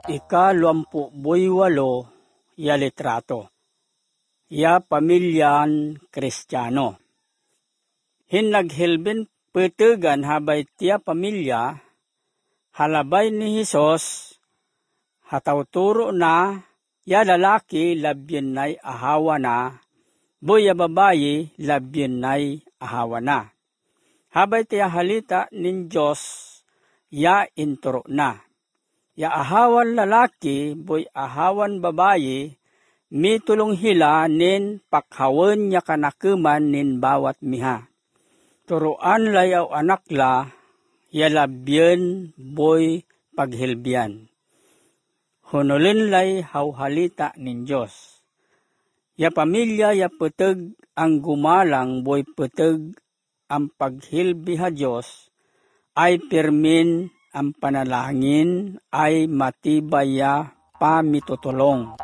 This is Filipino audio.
Ika-28 ya litrato. Ya pamilyan Kristiyano. Hinaghilbin petegan habay tiya pamilya, halabay ni Hesus, hatawturo na, ya lalaki labyen nay ahawa na, boy ya babayi labyen nay ahawa na. Habay tiya halita nin Diyos, ya inturo na. Ya ahawan lalaki, boy ahawan babayi, mitulong hila nin pakhawen niya kanakeman nin bawat miha. Turuan layaw anakla, ya labyen boy paghilbian. Hunulin lay hawhalita nin Diyos. Ya pamilya ya peteg ang gumalang boy peteg ang paghilbi ha Diyos, ay pirmin ang panalangin ay matibay ya pamitutulong.